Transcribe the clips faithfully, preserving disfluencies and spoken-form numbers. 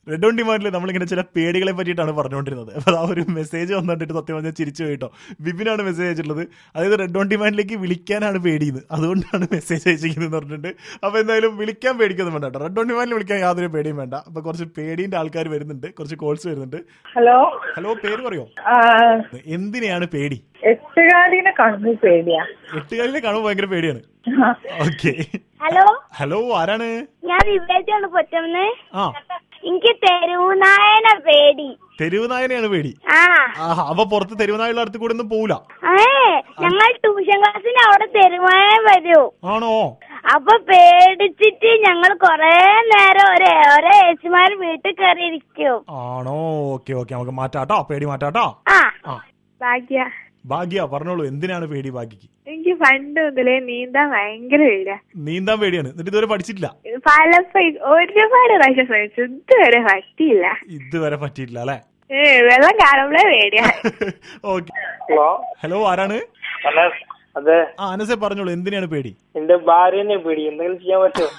Red on ഡിമാൻഡിൽ നമ്മളിങ്ങനെ ചില പേടികളെ പറ്റിയിട്ടാണ് പറഞ്ഞുകൊണ്ടിരുന്നത്. അപ്പോൾ ആ ഒരു മെസ്സേജ് വന്നിട്ട് സത്യം പറഞ്ഞാൽ ചിരിച്ചു പോയിട്ടോ. വിപിനാണ് മെസ്സേജ് അയച്ചിട്ടുള്ളത്. അതായത് റെഡ് ഓൺ ഡിമാൻഡിലേക്ക് വിളിക്കാനാണ് പേടിയെന്ന്, അതുകൊണ്ടാണ് മെസ്സേജ് അയച്ചിരിക്കുന്നത് പറഞ്ഞിട്ടുണ്ട്. അപ്പോൾ എന്തായാലും വിളിക്കാൻ പേടിക്കൊന്നും വേണ്ട കേട്ടോ. റെഡ് ഓൺ ഡിമാൻഡിൽ വിളിക്കാൻ യാതൊരു പേടിയും വേണ്ട. അപ്പോൾ കുറച്ച് പേടിന്റെ ആൾക്കാർ വരുന്നുണ്ട്, കുറച്ച് കോൾസ് വരുന്നുണ്ട്. ഹലോ ഹലോ, പേര് പറയോ? എന്തിനെയാണ് പേടി? എട്ടുകാലിനെ കാണുമ്പോൾ പേടിയാ. എട്ടുകാലിനെ കാണുമ്പോൾ ഭയങ്കര പേടിയാണ്. ഓക്കെ. ഹലോ ഹലോ, ആരാണ്? ഞാൻ വിവേചാണ് പൊറ്റമ്മ. ആ, എനിക്ക് തെരുവുനായനെ പേടി. തെരുവുനായനെയാണ് പേടി? ആ. അപ്പൊ പുറത്ത് തെരുവുനായുള്ള അടുത്ത് കൂടെ ഒന്നും പോവില്ല? ഏ ഞങ്ങൾ ട്യൂഷൻ ക്ലാസ്സിന് അവിടെ തെരുവുനായ വരൂ. ആണോ? അപ്പൊ പേടിച്ചിട്ട് ഞങ്ങൾ കൊറേ നേരം ഒരേ ഒരേ ഏച്ചിമാർ വീട്ടിൽ കയറി ഇരിക്കും. ആണോ? ഓക്കെ ഓക്കെ, നമുക്ക് മാറ്റാട്ടോ, പേടി മാറ്റാട്ടോ. ആ. ഭാഗ്യ. ഭാഗ്യ, പറഞ്ഞോളൂ, എന്തിനാണ് പേടി ഭാഗ്യക്ക്? എനിക്ക് പണ്ട് മുതലേ നീന്താൻ ഭയങ്കര പേടിയാ. നീന്താൻ പേടിയാണ്? എന്നിട്ട് ഇതുവരെ പഠിച്ചിട്ടില്ല? പലപ്പോഴും ഒരുപാട് പ്രാവശ്യം ശ്രമിച്ചു, ഇതുവരെ പറ്റിയില്ല. ഇതുവരെ പറ്റിയിട്ടില്ല അല്ലെ? ഏ വെള്ളം കാണുമ്പോഴേ പേടിയാ. ഓക്കെ. ഹലോ ഹലോ, ആരാണ്? അതെ. ആ, അനസെ പറഞ്ഞോളൂ, എന്തിനാണ് പേടി? എന്റെ ഭാര്യനെ പേടി, എന്തെങ്കിലും ചെയ്യാൻ പറ്റുമോ?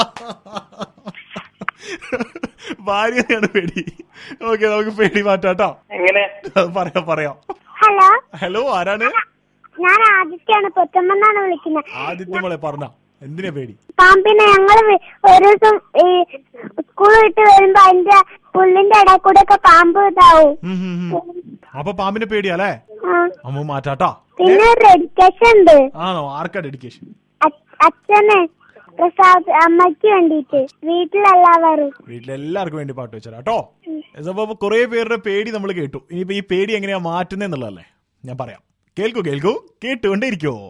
ഭാര്യനെയാണ് പേടി. ഓക്കെ, നമുക്ക് പേടി മാറ്റാട്ടോ. എങ്ങനെ? പറയാം പറയാം. ഹലോ. ഹലോ, ആരാണ്? ഞാൻ ആദിത്യാണ്, പൊറ്റമ്മന്നാണ് വിളിക്കുന്നത്. ആദിത്യ മോളെ പറഞ്ഞ, എന്തിനാ പേടി? പാമ്പിനെ ഞങ്ങള് ഒരു ദിവസം ഈ സ്കൂൾ വിട്ട് വരുമ്പോ അതിന്റെ പുള്ളിന്റെ ഇടയിൽ കൂടെ ഒക്കെ പാമ്പ് ഇതാവും. അപ്പൊ പാമ്പിനെ പേടിയാലേ? അമ്മ മാറ്റാട്ടോ. പിന്നെ ഒരു ഡെഡിക്കേഷൻ ഉണ്ട്. ആണോ? ആർക്കാ ഡെഡിക്കേഷൻ? അച്ഛന്, പ്രസാദ്, അമ്മയ്ക്ക് വേണ്ടിട്ട്, വീട്ടിലെല്ലാവരും. വീട്ടിലെല്ലാവർക്കും വേണ്ടി പാട്ട് വെച്ചാട്ടോ. അപ്പൊ കുറെ പേരുടെ പേടി നമ്മൾ കേട്ടു. ഇനിയിപ്പോ ഈ പേടി എങ്ങനെയാ മാറ്റുന്നതെന്നുള്ളതല്ലേ ഞാൻ പറയാം. കേൾക്കൂ കേൾക്കൂ, കേട്ടുകൊണ്ടേ ഇരിക്കോ.